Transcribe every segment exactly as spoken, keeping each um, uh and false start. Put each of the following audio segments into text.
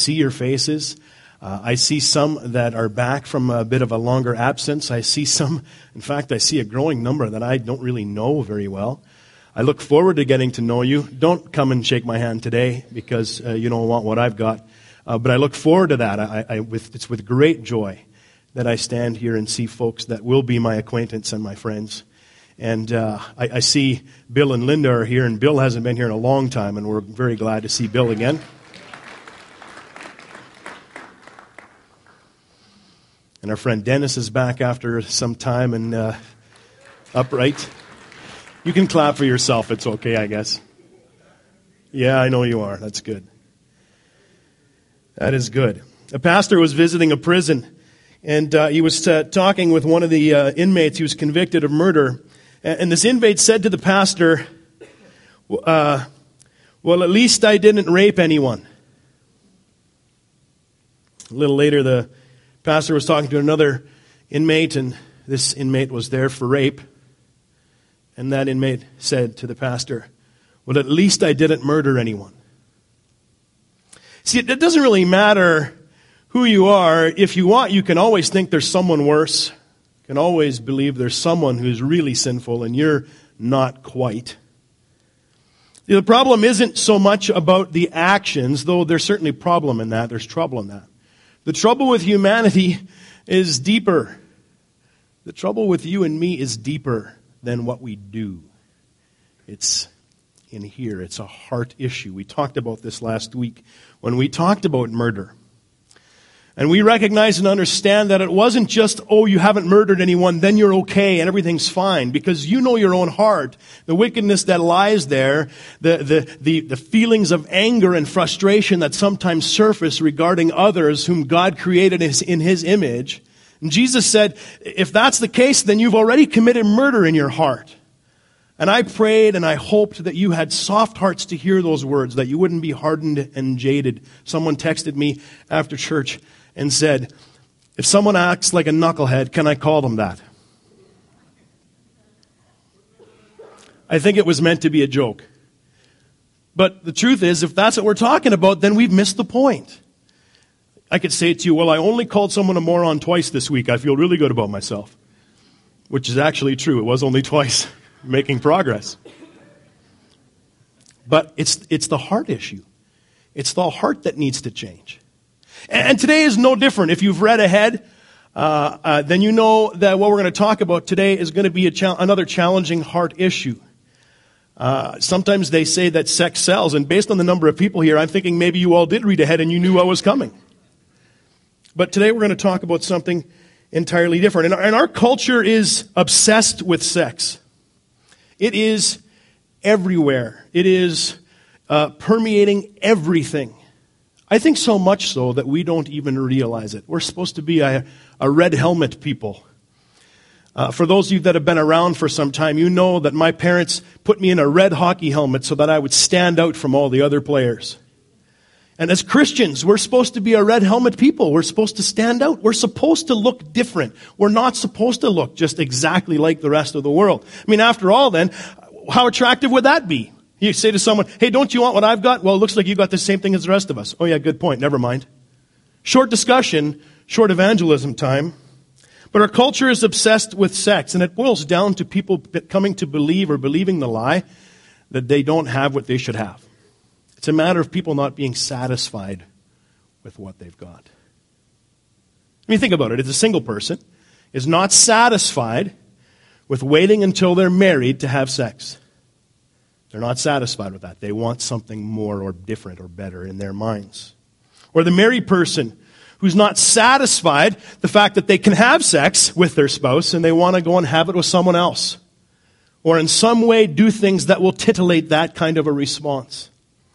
see your faces. Uh, I see some that are back from a bit of a longer absence. I see some, in fact, I see a growing number that I don't really know very well. I look forward to getting to know you. Don't come and shake my hand today because uh, you don't want what I've got. Uh, but I look forward to that. I, I, with, it's with great joy that I stand here and see folks that will be my acquaintance and my friends. And uh, I, I see Bill and Linda are here, and Bill hasn't been here in a long time, and we're very glad to see Bill again. And our friend Dennis is back after some time and uh, upright. You can clap for yourself. It's okay, I guess. Yeah, I know you are. That's good. That is good. A pastor was visiting a prison, and uh, he was uh, talking with one of the uh, inmates. He was convicted of murder. And this inmate said to the pastor, uh, well, at least I didn't rape anyone. A little later, the pastor was talking to another inmate, and this inmate was there for rape. And that inmate said to the pastor, well, at least I didn't murder anyone. See, it doesn't really matter who you are. If you want, you can always think there's someone worse. You can always believe there's someone who's really sinful, and you're not quite. The problem isn't so much about the actions, though there's certainly a problem in that. There's trouble in that. The trouble with humanity is deeper. The trouble with you and me is deeper than what we do. It's in here. It's a heart issue. We talked about this last week when we talked about murder. And we recognize and understand that it wasn't just, oh, you haven't murdered anyone, then you're okay and everything's fine. Because you know your own heart, the wickedness that lies there, the, the, the, the feelings of anger and frustration that sometimes surface regarding others whom God created in His image. And Jesus said, if that's the case, then you've already committed murder in your heart. And I prayed and I hoped that you had soft hearts to hear those words, that you wouldn't be hardened and jaded. Someone texted me after church and said, if someone acts like a knucklehead, can I call them that? I think it was meant to be a joke. But the truth is, if that's what we're talking about, then we've missed the point. I could say to you, well, I only called someone a moron twice this week. I feel really good about myself. Which is actually true. It was only twice. Making progress. But it's it's the heart issue. It's the heart that needs to change. And today is no different. If you've read ahead, uh, uh, then you know that what we're going to talk about today is going to be a cha- another challenging heart issue. Uh, sometimes they say that sex sells, and based on the number of people here, I'm thinking maybe you all did read ahead and you knew what was coming. But today we're going to talk about something entirely different. And our, and our culture is obsessed with sex. It is everywhere. It is uh, permeating everything. I think so much so that we don't even realize it. We're supposed to be a, a red helmet people. Uh, for those of you that have been around for some time, you know that my parents put me in a red hockey helmet so that I would stand out from all the other players. And as Christians, we're supposed to be a red helmet people. We're supposed to stand out. We're supposed to look different. We're not supposed to look just exactly like the rest of the world. I mean, after all, then, how attractive would that be? You say to someone, hey, don't you want what I've got? Well, it looks like you got the same thing as the rest of us. Oh, yeah, good point. Never mind. Short discussion, short evangelism time. But our culture is obsessed with sex, and it boils down to people coming to believe or believing the lie that they don't have what they should have. It's a matter of people not being satisfied with what they've got. I mean, think about it. If a single person is not satisfied with waiting until they're married to have sex, they're not satisfied with that. They want something more or different or better in their minds. Or the married person who's not satisfied the fact that they can have sex with their spouse and they want to go and have it with someone else. Or in some way do things that will titillate that kind of a response.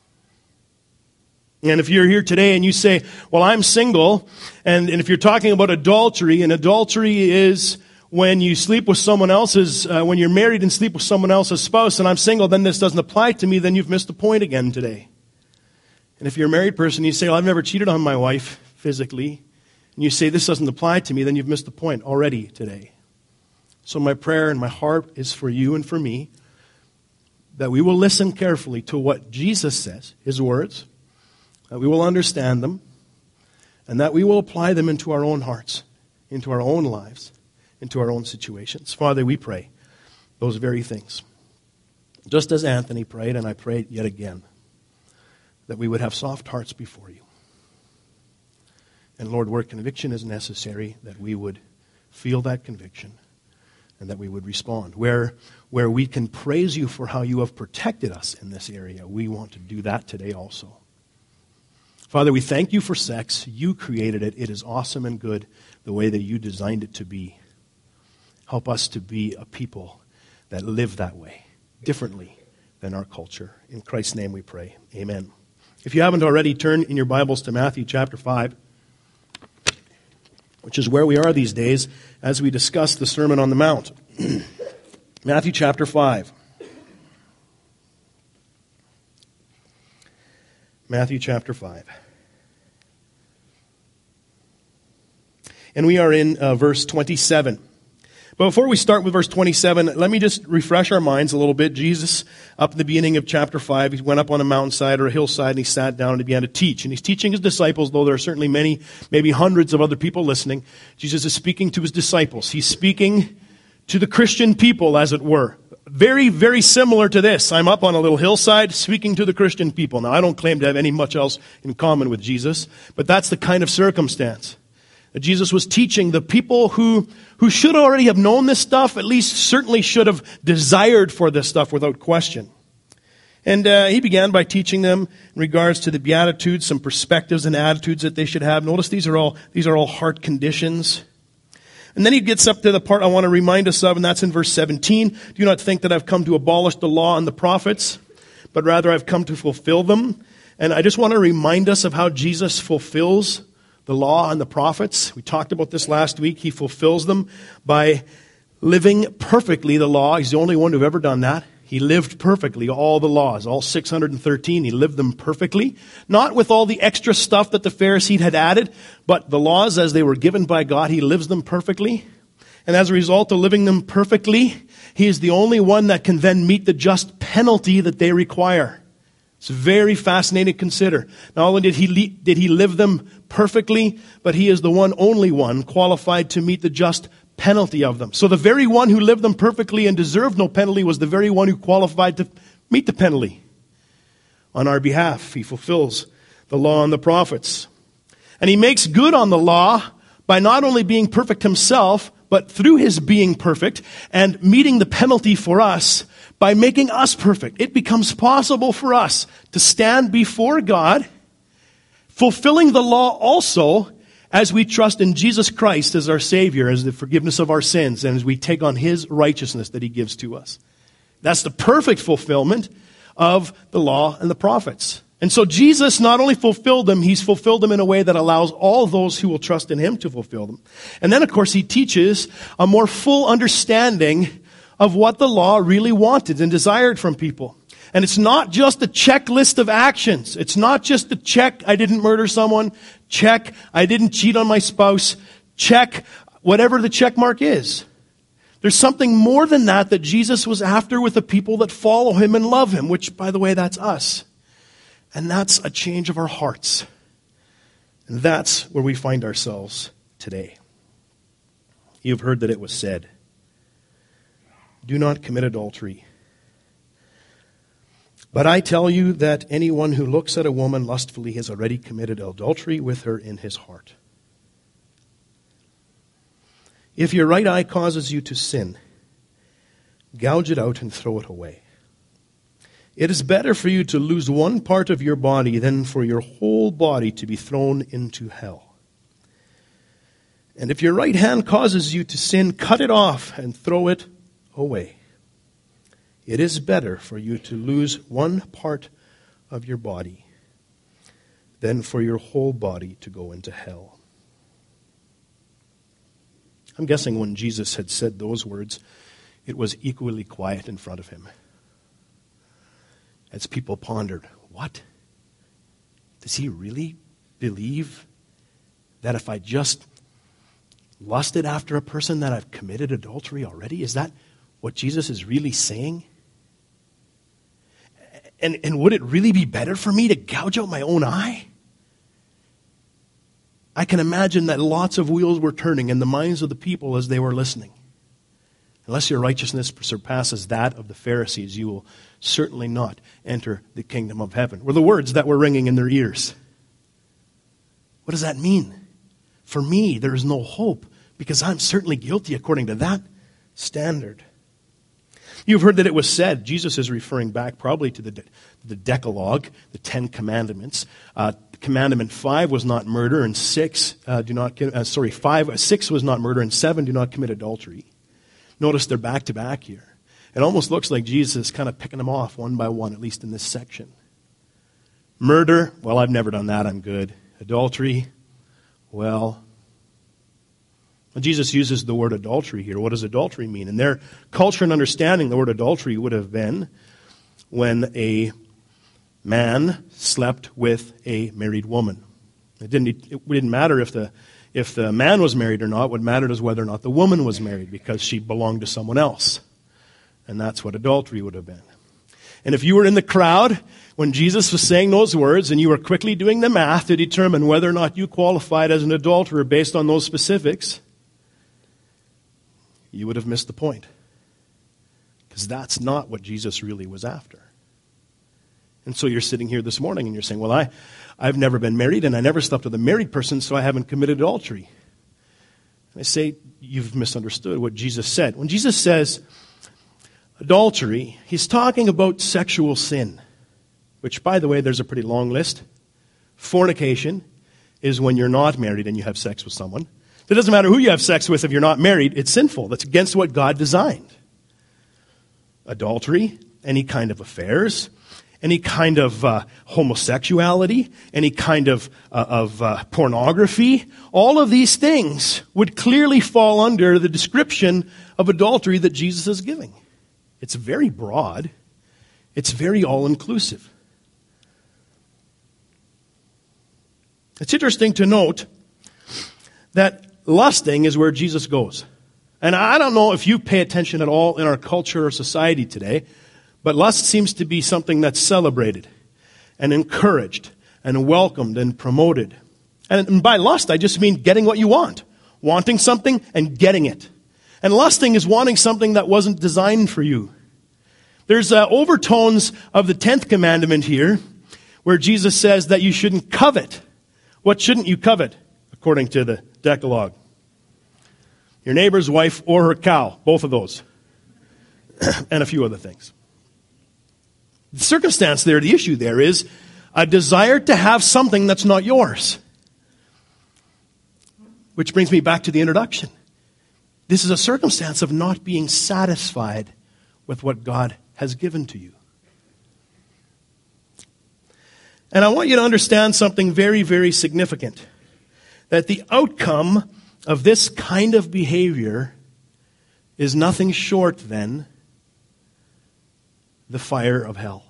And if you're here today and you say, well, I'm single, and, and if you're talking about adultery, and adultery is when you sleep with someone else's, uh, when you're married and sleep with someone else's spouse, and I'm single, then this doesn't apply to me, then you've missed the point again today. And if you're a married person, you say, well, I've never cheated on my wife physically, and you say, this doesn't apply to me, then you've missed the point already today. So my prayer and my heart is for you and for me, that we will listen carefully to what Jesus says, His words, that we will understand them, and that we will apply them into our own hearts, into our own lives, into our own situations. Father, we pray those very things. Just as Anthony prayed, and I prayed yet again, that we would have soft hearts before you. And Lord, where conviction is necessary, that we would feel that conviction and that we would respond. Where, where we can praise you for how you have protected us in this area, we want to do that today also. Father, we thank you for sex. You created it. It is awesome and good the way that you designed it to be. Help us to be a people that live that way, differently than our culture. In Christ's name we pray. Amen. If you haven't already, turn in your Bibles to Matthew chapter five, which is where we are these days as we discuss the Sermon on the Mount. Matthew chapter five. Matthew chapter five. And we are in uh, verse twenty-seven. But before we start with verse twenty-seven, let me just refresh our minds a little bit. Jesus, up at the beginning of chapter five, he went up on a mountainside or a hillside and he sat down and he began to teach. And he's teaching his disciples, though there are certainly many, maybe hundreds of other people listening. Jesus is speaking to his disciples. He's speaking to the Christian people, as it were. Very, very similar to this. I'm up on a little hillside speaking to the Christian people. Now, I don't claim to have any much else in common with Jesus, but that's the kind of circumstance that Jesus was teaching the people who, who should already have known this stuff, at least certainly should have desired for this stuff without question. And uh, he began by teaching them in regards to the Beatitudes, some perspectives and attitudes that they should have. Notice these are all, these are all heart conditions. And then he gets up to the part I want to remind us of, and that's in verse seventeen. Do not think that I've come to abolish the law and the prophets, but rather I've come to fulfill them. And I just want to remind us of how Jesus fulfills the law and the prophets. We talked about this last week. He fulfills them by living perfectly the law. He's the only one who've ever done that. He lived perfectly all the laws, all six hundred thirteen. He lived them perfectly. Not with all the extra stuff that the Pharisees had added, but the laws as they were given by God, he lives them perfectly. And as a result of living them perfectly, he is the only one that can then meet the just penalty that they require. It's very fascinating to consider. Not only did he, did he live them perfectly, but he is the one, only one, qualified to meet the just penalty of them. So the very one who lived them perfectly and deserved no penalty was the very one who qualified to meet the penalty. On our behalf, he fulfills the law and the prophets. And he makes good on the law by not only being perfect himself, but through his being perfect and meeting the penalty for us, by making us perfect. It becomes possible for us to stand before God, fulfilling the law also as we trust in Jesus Christ as our Savior, as the forgiveness of our sins, and as we take on his righteousness that he gives to us. That's the perfect fulfillment of the law and the prophets. And so Jesus not only fulfilled them, he's fulfilled them in a way that allows all those who will trust in him to fulfill them. And then, of course, he teaches a more full understanding of what the law really wanted and desired from people. And it's not just a checklist of actions. It's not just a check, I didn't murder someone, check, I didn't cheat on my spouse, check, whatever the check mark is. There's something more than that that Jesus was after with the people that follow him and love him, which, by the way, that's us. And that's a change of our hearts. And that's where we find ourselves today. You've heard that it was said, do not commit adultery. But I tell you that anyone who looks at a woman lustfully has already committed adultery with her in his heart. If your right eye causes you to sin, gouge it out and throw it away. It is better for you to lose one part of your body than for your whole body to be thrown into hell. And if your right hand causes you to sin, cut it off and throw it away. It is better for you to lose one part of your body than for your whole body to go into hell. I'm guessing when Jesus had said those words, it was equally quiet in front of him. As people pondered, what? Does he really believe that if I just lusted after a person that I've committed adultery already? Is that what Jesus is really saying? And, and would it really be better for me to gouge out my own eye? I can imagine that lots of wheels were turning in the minds of the people as they were listening. Unless your righteousness surpasses that of the Pharisees, you will certainly not enter the kingdom of heaven, were the words that were ringing in their ears. What does that mean? For me, there is no hope, because I'm certainly guilty according to that standard. You've heard that it was said, Jesus is referring back probably to the, the Decalogue, the Ten Commandments. Uh, commandment five was not murder, and six, uh, do not, uh, sorry, five, uh, six was not murder, and seven, do not commit adultery. Notice they're back to back here. It almost looks like Jesus is kind of picking them off one by one, at least in this section. Murder, well, I've never done that, I'm good. Adultery, well, when Jesus uses the word adultery here, what does adultery mean? In their culture and understanding, the word adultery would have been when a man slept with a married woman. It didn't, it didn't matter if the, if the man was married or not. What mattered is whether or not the woman was married, because she belonged to someone else. And that's what adultery would have been. And if you were in the crowd when Jesus was saying those words and you were quickly doing the math to determine whether or not you qualified as an adulterer based on those specifics, you would have missed the point. Because that's not what Jesus really was after. And so you're sitting here this morning and you're saying, well, I, I've never been married and I never slept with a married person, so I haven't committed adultery. And I say, you've misunderstood what Jesus said. When Jesus says adultery, he's talking about sexual sin, which, by the way, there's a pretty long list. Fornication is when you're not married and you have sex with someone. It doesn't matter who you have sex with if you're not married. It's sinful. That's against what God designed. Adultery, any kind of affairs, any kind of uh, homosexuality, any kind of, uh, of uh, pornography, all of these things would clearly fall under the description of adultery that Jesus is giving. It's very broad. It's very all-inclusive. It's interesting to note that lusting is where Jesus goes. And I don't know if you pay attention at all in our culture or society today, but lust seems to be something that's celebrated and encouraged and welcomed and promoted. And by lust, I just mean getting what you want. Wanting something and getting it. And lusting is wanting something that wasn't designed for you. There's uh, overtones of the tenth commandment here where Jesus says that you shouldn't covet. What shouldn't you covet, according to the Decalogue? Your neighbor's wife or her cow, both of those. And a few other things. The circumstance there, the issue there is a desire to have something that's not yours. Which brings me back to the introduction. This is a circumstance of not being satisfied with what God has given to you. And I want you to understand something very, very significant. That the outcome of this kind of behavior is nothing short than the fire of hell.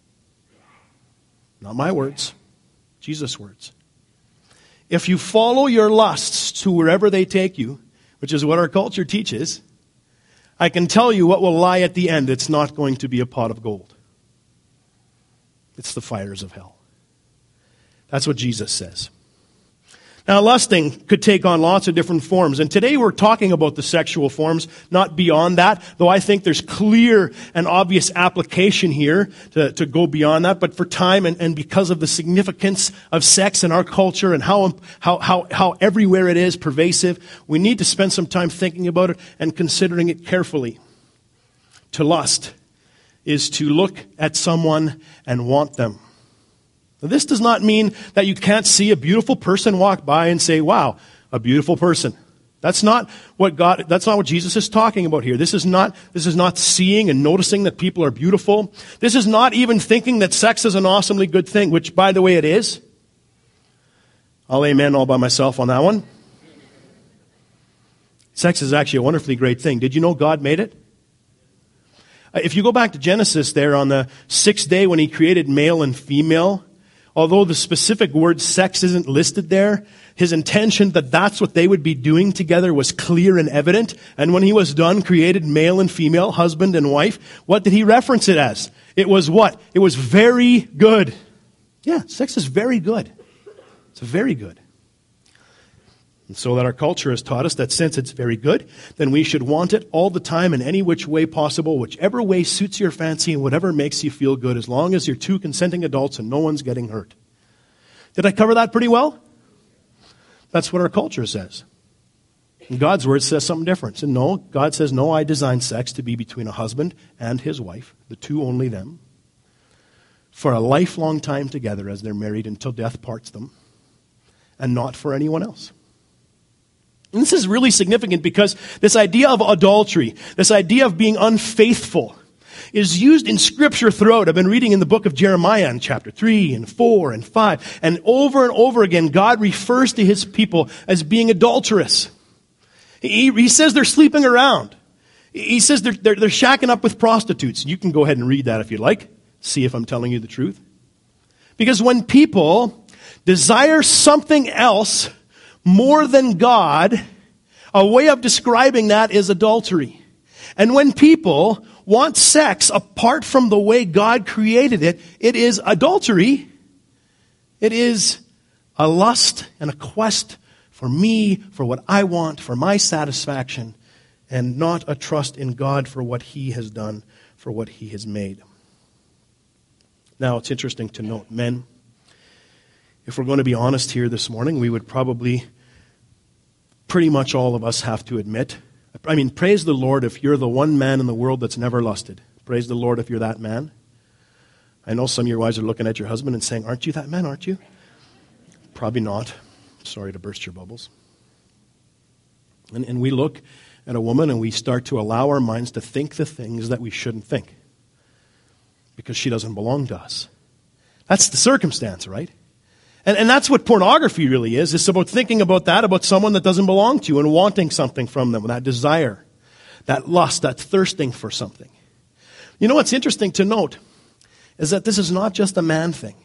Not my words, Jesus' words. If you follow your lusts to wherever they take you, which is what our culture teaches, I can tell you what will lie at the end. It's not going to be a pot of gold. It's the fires of hell. That's what Jesus says. Now, lusting could take on lots of different forms. And today we're talking about the sexual forms, not beyond that, though I think there's clear and obvious application here to, to go beyond that. But for time and, and because of the significance of sex in our culture and how, how, how, how everywhere it is pervasive, we need to spend some time thinking about it and considering it carefully. To lust is to look at someone and want them. Now, this does not mean that you can't see a beautiful person walk by and say, wow, a beautiful person. That's not what God, that's not what Jesus is talking about here. This is not, this is not seeing and noticing that people are beautiful. This is not even thinking that sex is an awesomely good thing, which, by the way, it is. I'll amen all by myself on that one. Sex is actually a wonderfully great thing. Did you know God made it? If you go back to Genesis there on the sixth day when he created male and female, although the specific word sex isn't listed there, his intention that that's what they would be doing together was clear and evident. And when he was done, created male and female, husband and wife, what did he reference it as? It was what? It was very good. Yeah, sex is very good. It's very good. And so that our culture has taught us that since it's very good, then we should want it all the time in any which way possible, whichever way suits your fancy and whatever makes you feel good, as long as you're two consenting adults and no one's getting hurt. Did I cover that pretty well? That's what our culture says. And God's word says something different. And no, God says, no, I designed sex to be between a husband and his wife, the two, only them, for a lifelong time together as they're married until death parts them, and not for anyone else. And this is really significant because this idea of adultery, this idea of being unfaithful, is used in Scripture throughout. I've been reading in the book of Jeremiah in chapter three and four and five, and over and over again, God refers to his people as being adulterous. He, he says they're sleeping around. He says they're, they're, they're shacking up with prostitutes. You can go ahead and read that if you like. See if I'm telling you the truth. Because when people desire something else more than God, a way of describing that is adultery. And when people want sex apart from the way God created it, it is adultery. It is a lust and a quest for me, for what I want, for my satisfaction, and not a trust in God for what he has done, for what he has made. Now, it's interesting to note, men, if we're going to be honest here this morning, we would probably, pretty much all of us have to admit, I mean, praise the Lord if you're the one man in the world that's never lusted. Praise the Lord if you're that man. I know some of your wives are looking at your husband and saying, aren't you that man, aren't you? Probably not. Sorry to burst your bubbles. And, and we look at a woman and we start to allow our minds to think the things that we shouldn't think because she doesn't belong to us. That's the circumstance, right? And, and that's what pornography really is. It's about thinking about that, about someone that doesn't belong to you and wanting something from them, that desire, that lust, that thirsting for something. You know what's interesting to note is that this is not just a man thing.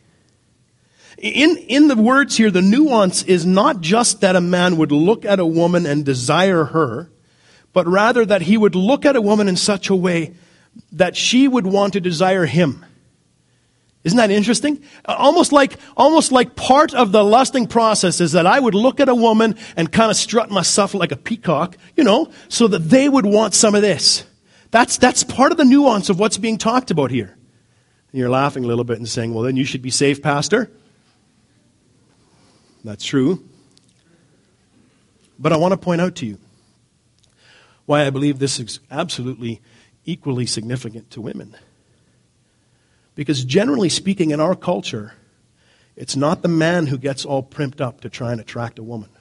In, in the words here, the nuance is not just that a man would look at a woman and desire her, but rather that he would look at a woman in such a way that she would want to desire him. Isn't that interesting? Almost like, almost like part of the lusting process is that I would look at a woman and kind of strut myself like a peacock, you know, so that they would want some of this. That's, that's part of the nuance of what's being talked about here. And you're laughing a little bit and saying, well, then you should be safe, Pastor. That's true. But I want to point out to you why I believe this is absolutely equally significant to women. Because generally speaking, in our culture, it's not the man who gets all primped up to try and attract a woman.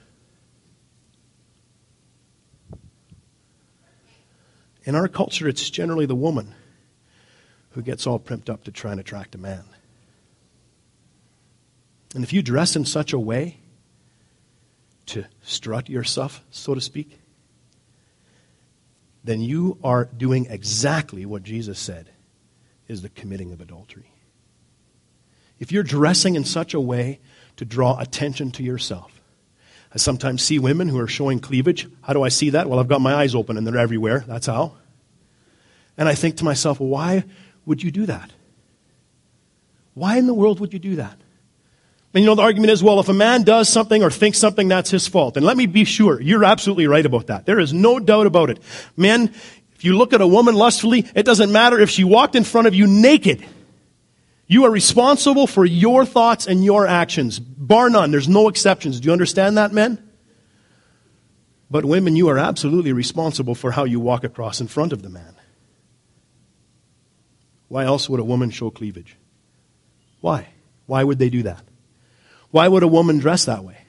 In our culture, it's generally the woman who gets all primped up to try and attract a man. And if you dress in such a way to strut yourself, so to speak, then you are doing exactly what Jesus said is the committing of adultery. If you're dressing in such a way to draw attention to yourself. I sometimes see women who are showing cleavage. How do I see that? Well, I've got my eyes open and they're everywhere. That's how. And I think to myself, well, why would you do that? Why in the world would you do that? And you know, the argument is, well, if a man does something or thinks something, that's his fault. And let me be sure, you're absolutely right about that. There is no doubt about it. Men, if you look at a woman lustfully, it doesn't matter if she walked in front of you naked. You are responsible for your thoughts and your actions. Bar none. There's no exceptions. Do you understand that, men? But women, you are absolutely responsible for how you walk across in front of the man. Why else would a woman show cleavage? Why? Why would they do that? Why would a woman dress that way?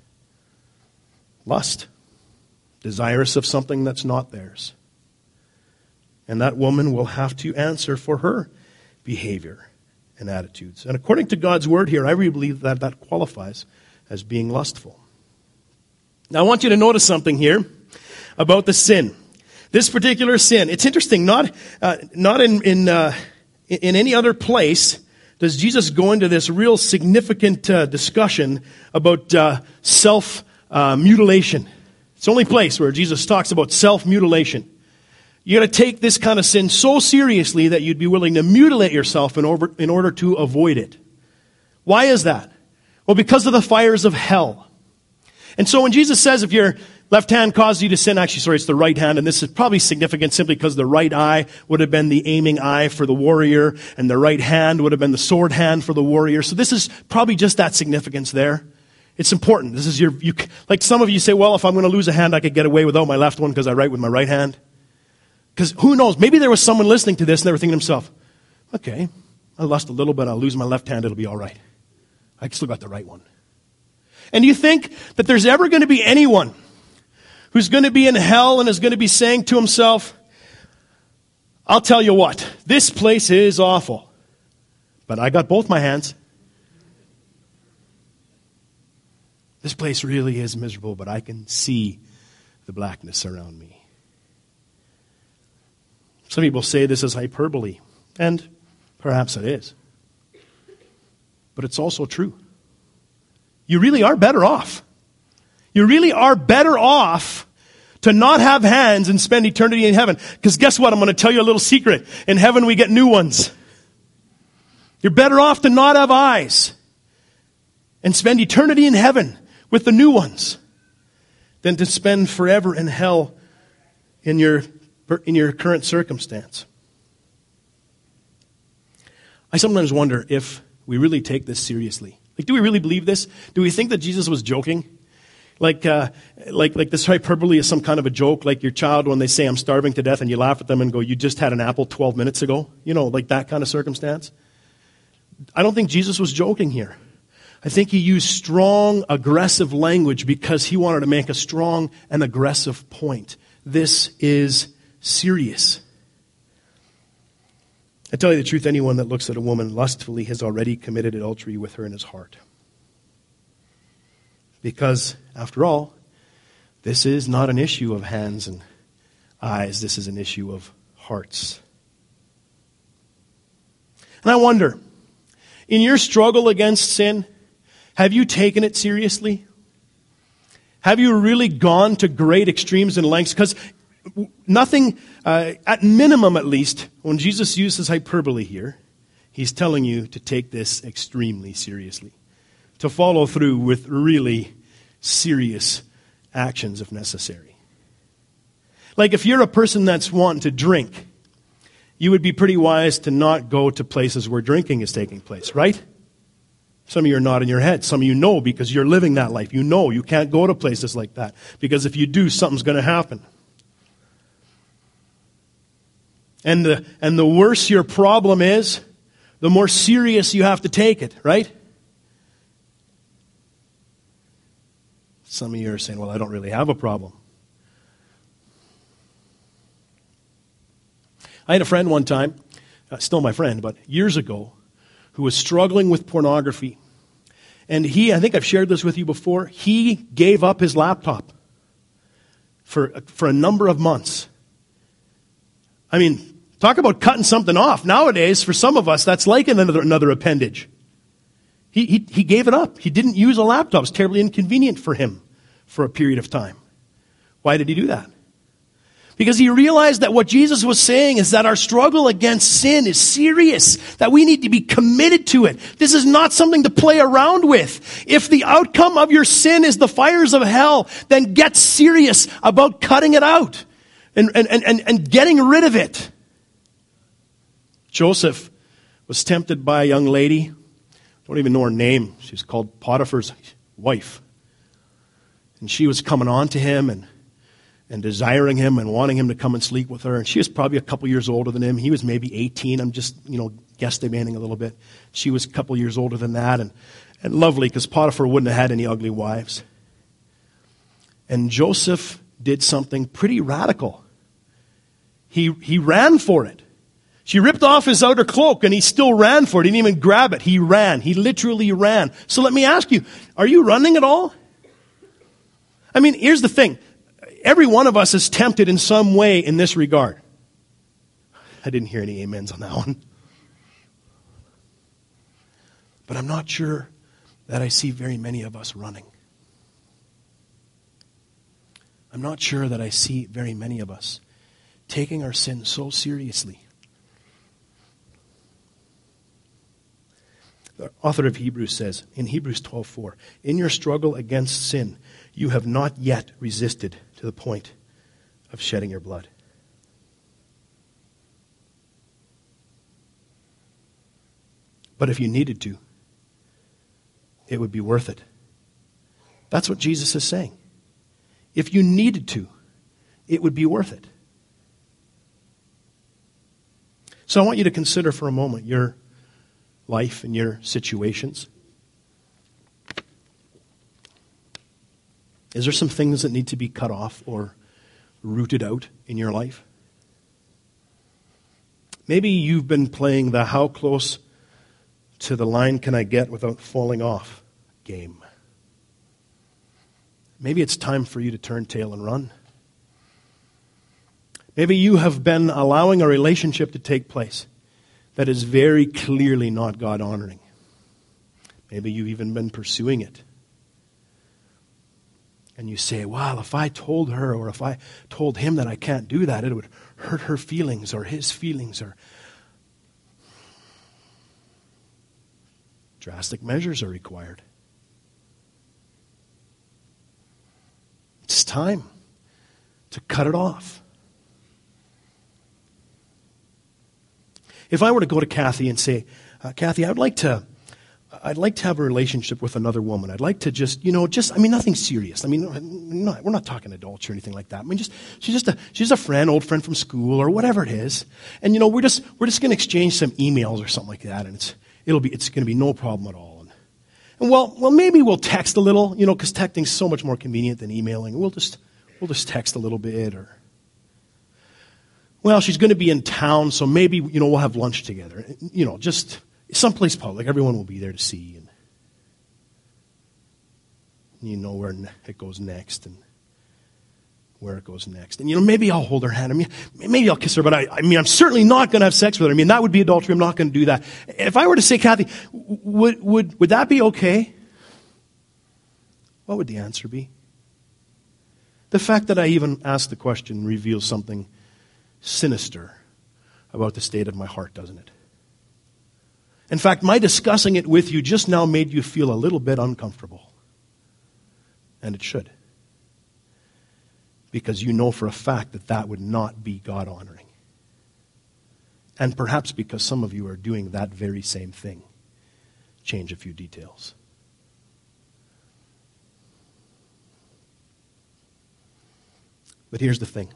Lust. Desirous of something that's not theirs. And that woman will have to answer for her behavior and attitudes. And according to God's word here, I really believe that that qualifies as being lustful. Now I want you to notice something here about the sin. This particular sin. It's interesting, not, uh, not in, in, uh, in any other place does Jesus go into this real significant uh, discussion about uh, self-mutilation. Uh, it's the only place where Jesus talks about self-mutilation. You got to take this kind of sin so seriously that you'd be willing to mutilate yourself in order, in order to avoid it. Why is that? Well, because of the fires of hell. And so when Jesus says if your left hand causes you to sin, actually, sorry, it's the right hand, and this is probably significant simply because the right eye would have been the aiming eye for the warrior, and the right hand would have been the sword hand for the warrior. So this is probably just that significance there. It's important. This is your, you, like some of you say, well, if I'm going to lose a hand, I could get away without my left one because I write with my right hand. Because who knows, maybe there was someone listening to this and they were thinking to themselves, okay, I lost a little bit, I'll lose my left hand, it'll be all right. I still got the right one. And you think that there's ever going to be anyone who's going to be in hell and is going to be saying to himself, I'll tell you what, this place is awful, but I got both my hands. This place really is miserable, but I can see the blackness around me. Some people say this is hyperbole, and perhaps it is. But it's also true. You really are better off. You really are better off to not have hands and spend eternity in heaven. Because guess what? I'm going to tell you a little secret. In heaven we get new ones. You're better off to not have eyes and spend eternity in heaven with the new ones than to spend forever in hell in your, in your current circumstance. I sometimes wonder if we really take this seriously. Like, do we really believe this? Do we think that Jesus was joking? Like, uh, like, like this hyperbole is some kind of a joke, like your child when they say, I'm starving to death, and you laugh at them and go, you just had an apple twelve minutes ago? You know, like that kind of circumstance. I don't think Jesus was joking here. I think he used strong, aggressive language because he wanted to make a strong and aggressive point. This is serious. I tell you the truth, anyone that looks at a woman lustfully has already committed adultery with her in his heart. Because, after all, this is not an issue of hands and eyes. This is an issue of hearts. And I wonder, in your struggle against sin, have you taken it seriously? Have you really gone to great extremes and lengths? Because nothing, uh, at minimum at least, when Jesus uses hyperbole here, he's telling you to take this extremely seriously. To follow through with really serious actions if necessary. Like if you're a person that's wanting to drink, you would be pretty wise to not go to places where drinking is taking place, right? Some of you are nodding your head. Some of you know because you're living that life. You know you can't go to places like that because if you do, something's going to happen. And the, and the worse your problem is, the more serious you have to take it, right? Some of you are saying, well, I don't really have a problem. I had a friend one time, uh, still my friend, but years ago, who was struggling with pornography. And he, I think I've shared this with you before, he gave up his laptop for, for a number of months. I mean, talk about cutting something off. Nowadays, for some of us, that's like another, another appendage. He, he, he gave it up. He didn't use a laptop. It was terribly inconvenient for him for a period of time. Why did he do that? Because he realized that what Jesus was saying is that our struggle against sin is serious, that we need to be committed to it. This is not something to play around with. If the outcome of your sin is the fires of hell, then get serious about cutting it out and, and, and, and getting rid of it. Joseph was tempted by a young lady. I don't even know her name. She's called Potiphar's wife. And she was coming on to him and and desiring him and wanting him to come and sleep with her. And she was probably a couple years older than him. He was maybe eighteen. I'm just, you know, guesstimating a little bit. She was a couple years older than that. And, and lovely, because Potiphar wouldn't have had any ugly wives. And Joseph did something pretty radical. He, he ran for it. She ripped off his outer cloak and he still ran for it. He didn't even grab it. He ran. He literally ran. So let me ask you, are you running at all? I mean, here's the thing. Every one of us is tempted in some way in this regard. I didn't hear any amens on that one. But I'm not sure that I see very many of us running. I'm not sure that I see very many of us taking our sin so seriously. The author of Hebrews says, in Hebrews twelve four, in your struggle against sin, you have not yet resisted to the point of shedding your blood. But if you needed to, it would be worth it. That's what Jesus is saying. If you needed to, it would be worth it. So I want you to consider for a moment your life and your situations. Is there some things that need to be cut off or rooted out in your life? Maybe you've been playing the how close to the line can I get without falling off game. Maybe it's time for you to turn tail and run. Maybe you have been allowing a relationship to take place that is very clearly not God-honoring. Maybe you've even been pursuing it. And you say, well, if I told her or if I told him that I can't do that, it would hurt her feelings or his feelings. Or drastic measures are required. It's time to cut it off. If I were to go to Kathy and say, uh, Kathy, I'd like to, I'd like to have a relationship with another woman. I'd like to just, you know, just, I mean, nothing serious. I mean, not, we're not talking adults or anything like that. I mean, just, she's just a, she's a friend, old friend from school or whatever it is. And, you know, we're just, we're just going to exchange some emails or something like that. And it's, it'll be, it's going to be no problem at all. And, and well, well, maybe we'll text a little, you know, because texting's so much more convenient than emailing. We'll just, we'll just text a little bit or, well, she's going to be in town, so maybe, you know, we'll have lunch together. You know, just someplace public. Everyone will be there to see. And you know where it goes next and where it goes next. And, you know, maybe I'll hold her hand. I mean, maybe I'll kiss her, but I, I mean, I'm certainly not going to have sex with her. I mean, that would be adultery. I'm not going to do that. If I were to say, Kathy, would, would, would that be okay? What would the answer be? The fact that I even asked the question reveals something sinister about the state of my heart, doesn't it? In fact, my discussing it with you just now made you feel a little bit uncomfortable. And it should. Because you know for a fact that that would not be God-honoring. And perhaps because some of you are doing that very same thing. Change a few details. But here's the thing.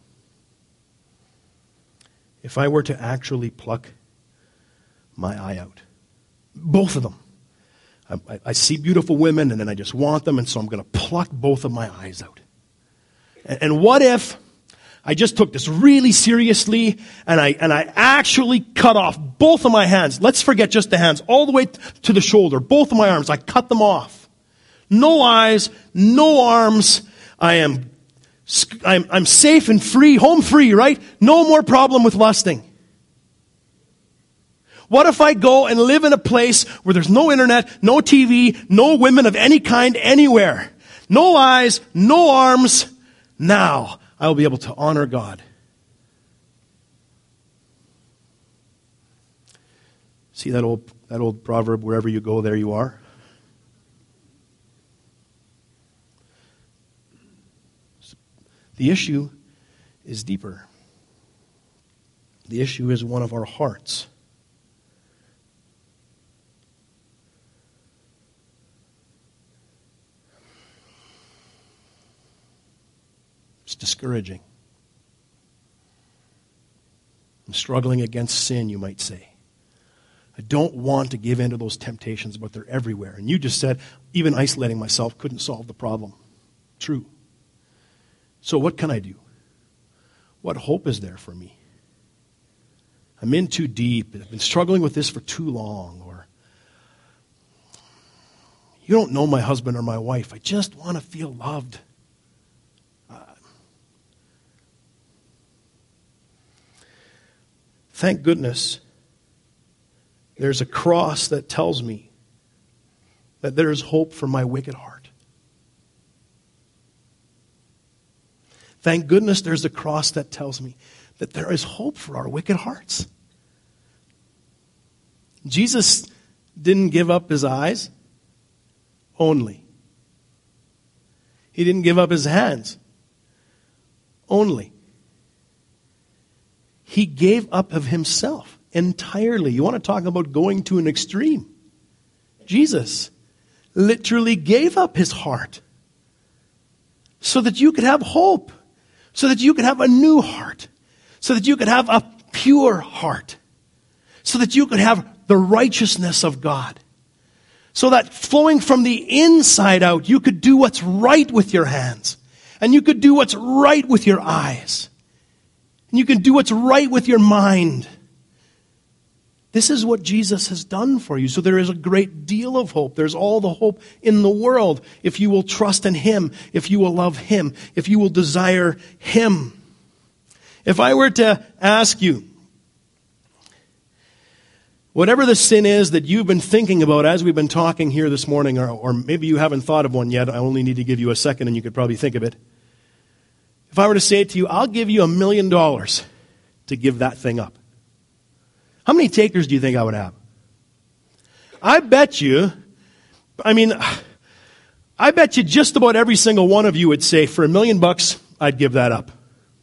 If I were to actually pluck my eye out, both of them, I, I, I see beautiful women and then I just want them, and so I'm going to pluck both of my eyes out. And, and what if I just took this really seriously and I and I actually cut off both of my hands? Let's forget just the hands, all the way to the shoulder, both of my arms. I cut them off. No eyes, no arms. I am I'm, I'm safe and free, home free, right? No more problem with lusting. What if I go and live in a place where there's no internet, no T V, no women of any kind anywhere? No eyes, no arms. Now I will be able to honor God. See that old, that old proverb, wherever you go, there you are? The issue is deeper. The issue is one of our hearts. It's discouraging. I'm struggling against sin, you might say. I don't want to give in to those temptations, but they're everywhere. And you just said, even isolating myself couldn't solve the problem. True. So what can I do? What hope is there for me? I'm in too deep. I've been struggling with this for too long. Or, you don't know my husband or my wife. I just want to feel loved. Uh, thank goodness there's a cross that tells me that there is hope for my wicked heart. Thank goodness there's a cross that tells me that there is hope for our wicked hearts. Jesus didn't give up his eyes only. He didn't give up his hands only. He gave up of himself entirely. You want to talk about going to an extreme? Jesus literally gave up his heart so that you could have hope, so that you could have a new heart, so that you could have a pure heart, so that you could have the righteousness of God, so that flowing from the inside out, you could do what's right with your hands, and you could do what's right with your eyes, and you can do what's right with your mind. This is what Jesus has done for you. So there is a great deal of hope. There's all the hope in the world if you will trust in him, if you will love him, if you will desire him. If I were to ask you, whatever the sin is that you've been thinking about as we've been talking here this morning, or, or maybe you haven't thought of one yet, I only need to give you a second and you could probably think of it. If I were to say to you, I'll give you a million dollars to give that thing up, how many takers do you think I would have? I bet you, I mean, I bet you just about every single one of you would say, for a million bucks, I'd give that up.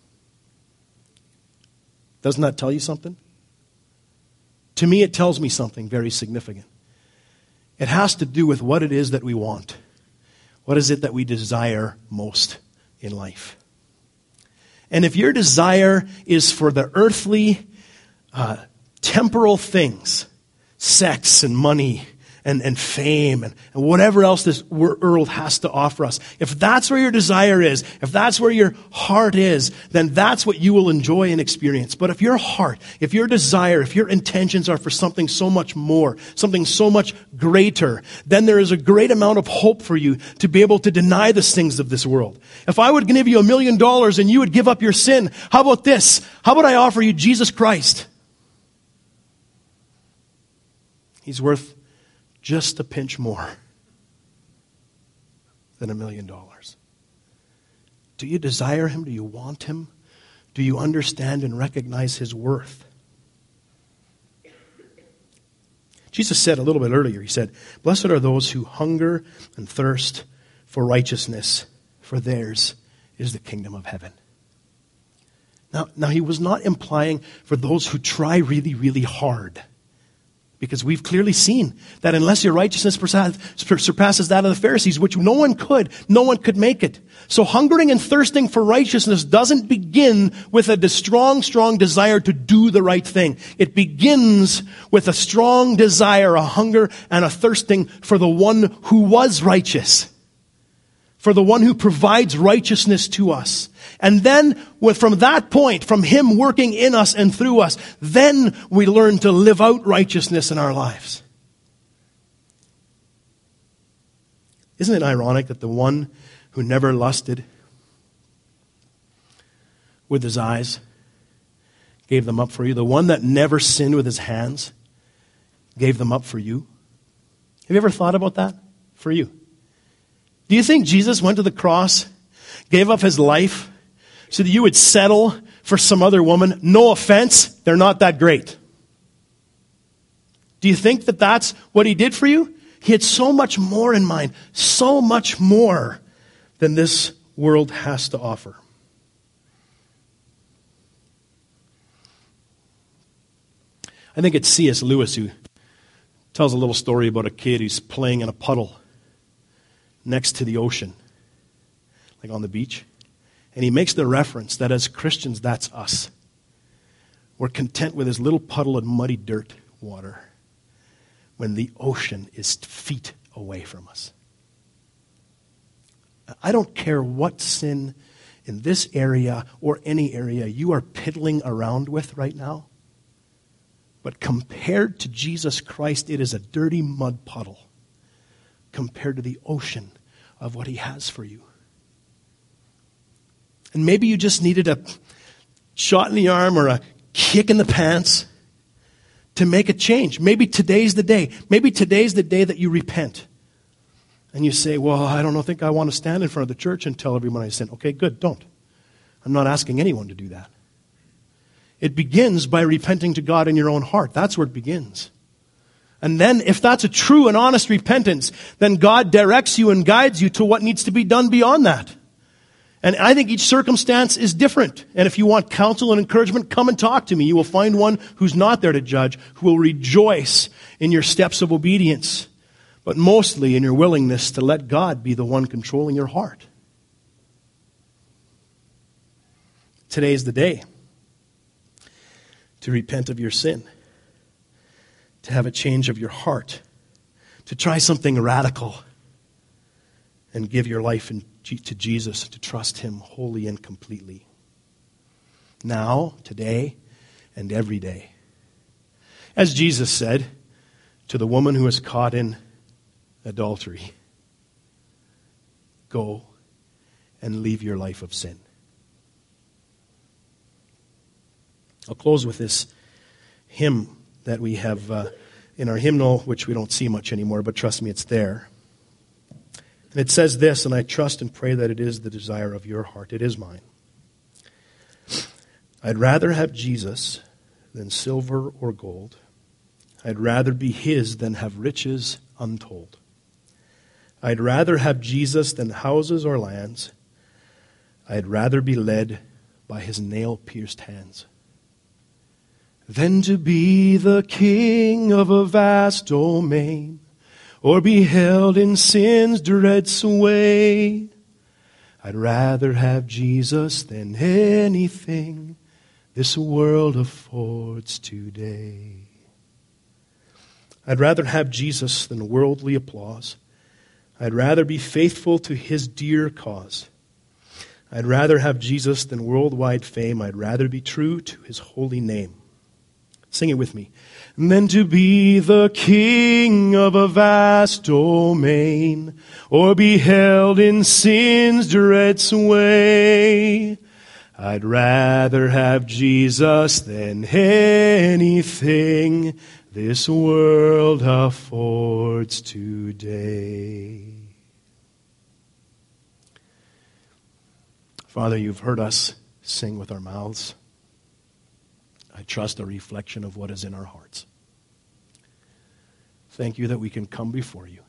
Doesn't that tell you something? To me, it tells me something very significant. It has to do with what it is that we want. What is it that we desire most in life? And if your desire is for the earthly, uh, temporal things, sex and money and, and fame and, and whatever else this world has to offer us, if that's where your desire is, if that's where your heart is, then that's what you will enjoy and experience. But if your heart, if your desire, if your intentions are for something so much more, something so much greater, then there is a great amount of hope for you to be able to deny the things of this world. If I would give you a million dollars and you would give up your sin, how about this? How about I offer you Jesus Christ? He's worth just a pinch more than a million dollars. Do you desire him? Do you want him? Do you understand and recognize his worth? Jesus said a little bit earlier, he said, "Blessed are those who hunger and thirst for righteousness, for theirs is the kingdom of heaven." Now, now he was not implying for those who try really, really hard. Because we've clearly seen that unless your righteousness surpasses that of the Pharisees, which no one could, no one could make it. So hungering and thirsting for righteousness doesn't begin with a strong, strong desire to do the right thing. It begins with a strong desire, a hunger and a thirsting for the one who was righteous. For the one who provides righteousness to us. And then with, from that point, from him working in us and through us, then we learn to live out righteousness in our lives. Isn't it ironic that the one who never lusted with his eyes gave them up for you? The one that never sinned with his hands gave them up for you? Have you ever thought about that? For you. Do you think Jesus went to the cross, gave up his life, so that you would settle for some other woman? No offense, they're not that great. Do you think that that's what he did for you? He had so much more in mind, so much more than this world has to offer. I think it's C S Lewis who tells a little story about a kid who's playing in a puddle next to the ocean, like on the beach. And he makes the reference that as Christians, that's us. We're content with this little puddle of muddy dirt water when the ocean is feet away from us. I don't care what sin in this area or any area you are piddling around with right now, but compared to Jesus Christ, it is a dirty mud puddle compared to the ocean of what he has for you. And maybe you just needed a shot in the arm or a kick in the pants to make a change. Maybe today's the day. Maybe today's the day that you repent. And you say, well, I don't think I want to stand in front of the church and tell everyone I sin. Okay, good, don't. I'm not asking anyone to do that. It begins by repenting to God in your own heart. That's where it begins. And then if that's a true and honest repentance, then God directs you and guides you to what needs to be done beyond that. And I think each circumstance is different. And if you want counsel and encouragement, come and talk to me. You will find one who's not there to judge, who will rejoice in your steps of obedience, but mostly in your willingness to let God be the one controlling your heart. Today is the day to repent of your sin, to have a change of your heart, to try something radical and give your life in, to Jesus, to trust him wholly and completely. Now, today, and every day. As Jesus said to the woman who was caught in adultery, go and leave your life of sin. I'll close with this hymn that we have uh, in our hymnal, which we don't see much anymore, but trust me, it's there. And it says this, and I trust and pray that it is the desire of your heart. It is mine. I'd rather have Jesus than silver or gold. I'd rather be his than have riches untold. I'd rather have Jesus than houses or lands. I'd rather be led by his nail-pierced hands than to be the king of a vast domain, or be held in sin's dread sway. I'd rather have Jesus than anything this world affords today. I'd rather have Jesus than worldly applause. I'd rather be faithful to his dear cause. I'd rather have Jesus than worldwide fame. I'd rather be true to his holy name. Sing it with me. Than to be the king of a vast domain, or be held in sin's dread sway. I'd rather have Jesus than anything this world affords today. Father, you've heard us sing with our mouths. I trust a reflection of what is in our hearts. Thank you that we can come before you,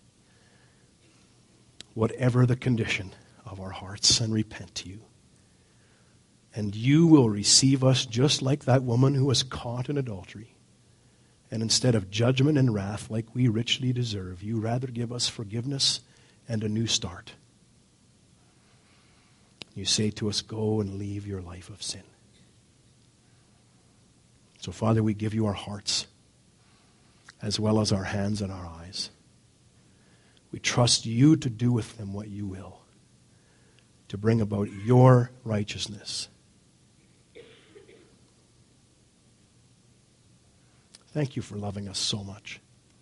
whatever the condition of our hearts, and repent to you. And you will receive us just like that woman who was caught in adultery. And instead of judgment and wrath like we richly deserve, you rather give us forgiveness and a new start. You say to us, go and leave your life of sin. So, Father, we give you our hearts as well as our hands and our eyes. We trust you to do with them what you will, to bring about your righteousness. Thank you for loving us so much.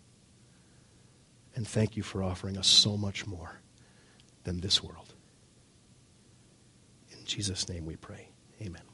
And thank you for offering us so much more than this world. In Jesus' name we pray. Amen.